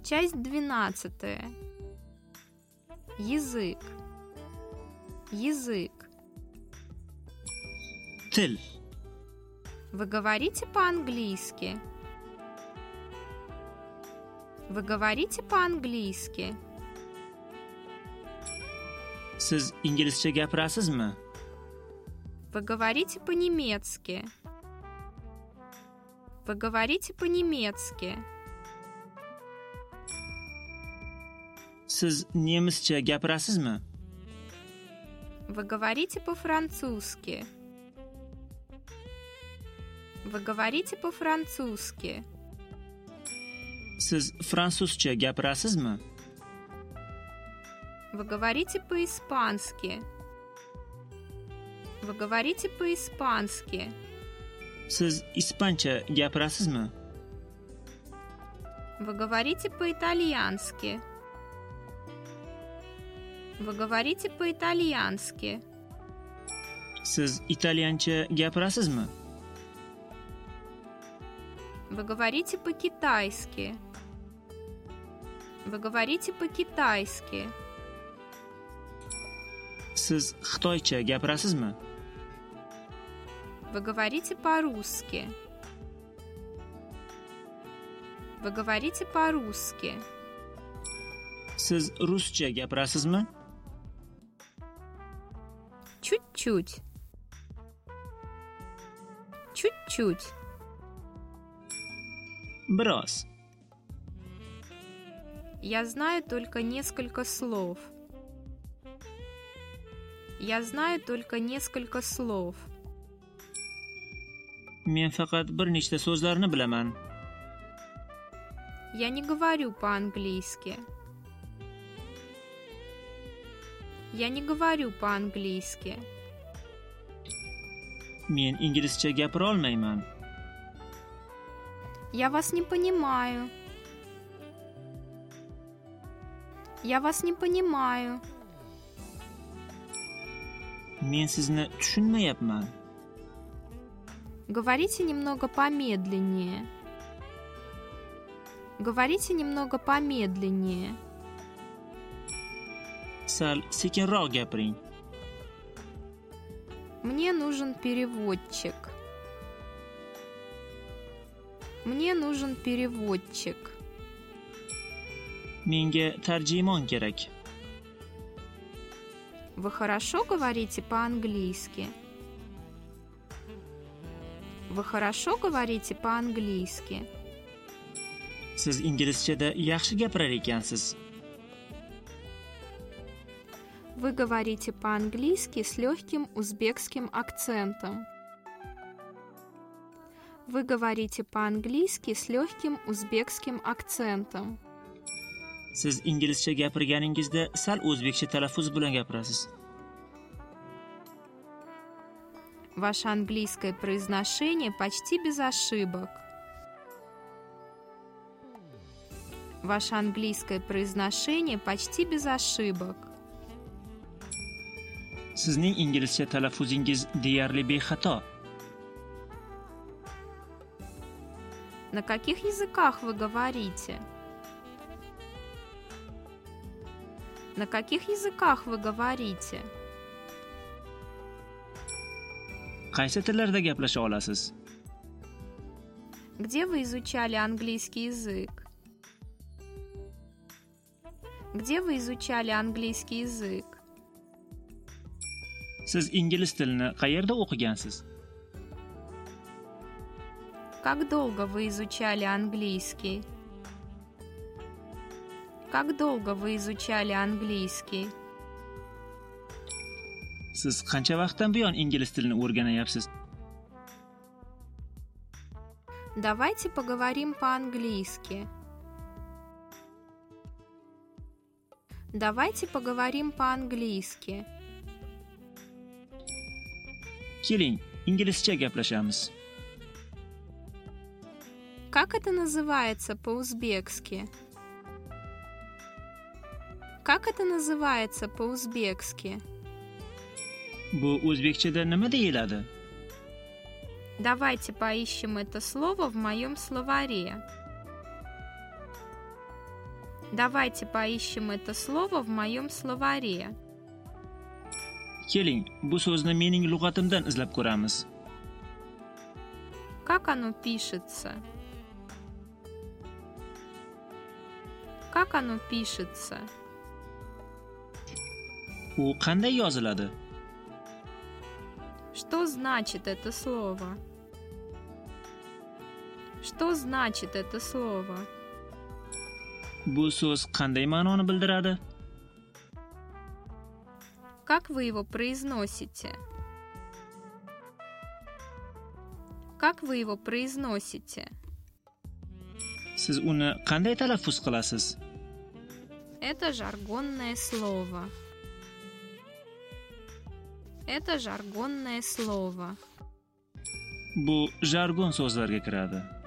Часть 12. Язык. Язык. Til. Вы говорите по-английски? Вы говорите по-английски? Siz inglizcha gapirasizmi? Вы говорите по-немецки? Вы говорите по-немецки? Siz nemischa gapirasizmi? Вы говорите по-французски? Вы говорите по-французски? Siz fransuzcha gapirasizmi? Вы говорите по-испански? Вы говорите по-испански? Siz ispancha gapirasizmi? Вы говорите по-итальянски? Вы говорите по-итальянски? Siz italyancha gapirasizmi? Вы говорите по-китайски? Вы говорите по-китайски? Siz xitoycha gapirasizmi? Вы говорите по-русски? Вы говорите по-русски? Siz ruscha gapirasizmi? Чуть-чуть. Чуть-чуть. Biroz. Я знаю только несколько слов. Я знаю только несколько слов. Men faqat bir nechta so'zlarni bilaman. Я не говорю по-английски. Я не говорю по-английски. Men inglizcha gapira olmayman. Я вас не понимаю. Я вас не понимаю. Men sizni tushunmayapman. Говорите немного помедленнее. Говорите немного помедленнее. Sal sekinroq gapiring. Мне нужен переводчик. Мне нужен переводчик. Menga tarjimon kerak. Вы хорошо говорите по-английски? Вы хорошо говорите по-английски? Siz inglizchada yaxshi gapirar ekansiz. Вы говорите по-английски с легким узбекским акцентом. Вы говорите по-английски с легким узбекским акцентом. Siz inglizcha gapirganingizda sal o'zbekcha talaffuz bilan gapirasiz. Ваше английское произношение почти без ошибок. Ваше английское произношение почти без ошибок. Sizning inglizcha talaffuzingiz deyarli bexato. На каких языках вы говорите? На каких языках вы говорите? Qaysi tillarda gaplasha olasiz? Где вы изучали английский язык? Где вы изучали английский язык? Siz ingliz tilini qayerda o'qigansiz? Как долго вы изучали английский? Как долго вы изучали английский? Siz qancha vaqtdan buyon ingliz tilini o'rganayapsiz? Давайте поговорим по-английски. Давайте поговорим по-английски. Keling, inglizcha gaplashamiz. Как это называется по-узбекски? Как это называется по-узбекски? Bu o'zbekchada nima deyiladi? Давайте поищем это слово в моем словаре. Давайте поищем это слово в моем словаре. Keling, bu so'zni mening lug'atimdan izlab ko'ramiz. Как оно пишется? Как оно пишется? U qanday yoziladi? Что значит это слово? Что значит это слово? Bu so'z qanday ma'noni bildiradi? Как вы его произносите? Как вы его произносите? Siz uni qanday talaffuz qilasiz? Это жаргонное слово. Это жаргонное слово. Bu jargon so'zlarga kiradi.